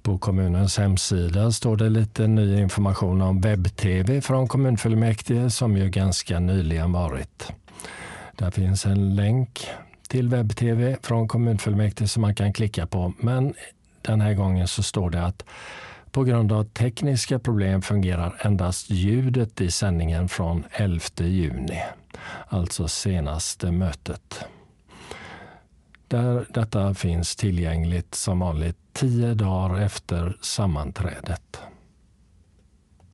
På kommunens hemsida står det lite ny information om webb-tv från kommunfullmäktige som ju ganska nyligen varit. Där finns en länk till webb-tv från kommunfullmäktige som man kan klicka på, men den här gången så står det att på grund av tekniska problem fungerar endast ljudet i sändningen från 11 juni, alltså senaste mötet. Detta finns tillgängligt som vanligt 10 dagar efter sammanträdet.